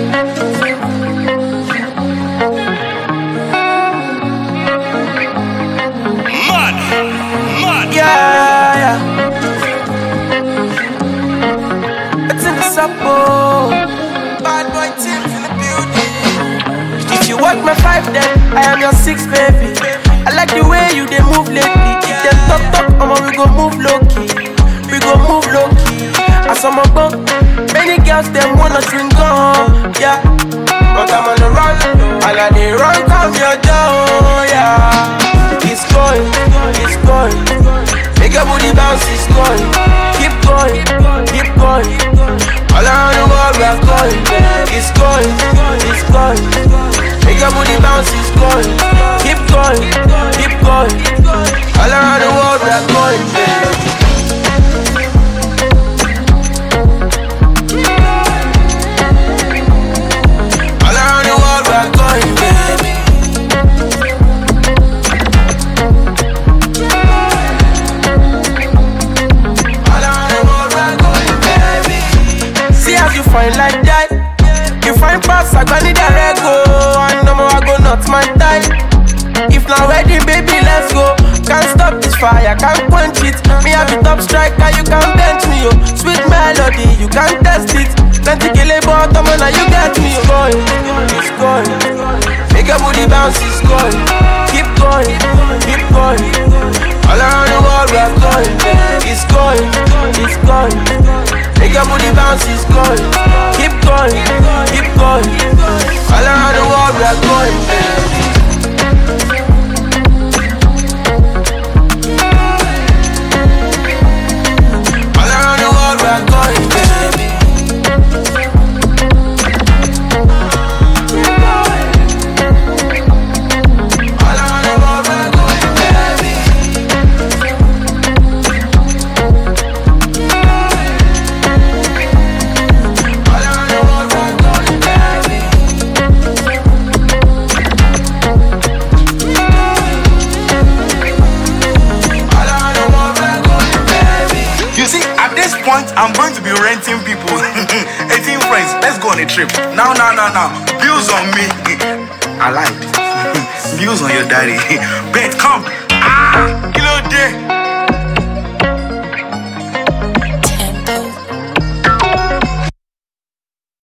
Mad. Yeah. It's in the suppo. Bad boy Tim's in the building. If you want my 5, then I am your 6, baby. I like the way you they move lately. If them talk, we go move low key. We go move low key. As I'm above, many girls them wanna drink on, yeah. But I'm on the run, and I they run come your door, yeah. It's going. Make your booty bounce, it's going. Keep going. All around the world we are going. It's going. Make your booty bounce, it's going. Keep going. All around the world we are going, baby. Fine like that, you find pass, I gonna need a rego. And no more I go not my type. If not ready, baby, let's go. Can't stop this fire, can't quench it. Me have a top striker, you can't bench me, yo. Sweet melody, you can't test it. Plenty kill a bottom, and now you get me. It's going. Make your booty bounce, it's going. Keep going. All around the world we are going. It's going. Make your booty bounce, it's going. Keep going. All around the world we are going, baby. All around the world we are going, baby. All around the world we are going, baby. I'm going to be renting people. 18 friends, let's go on a trip. Now. Bills on me. I lied. Bills on your daddy. Bet, come. Kilo day.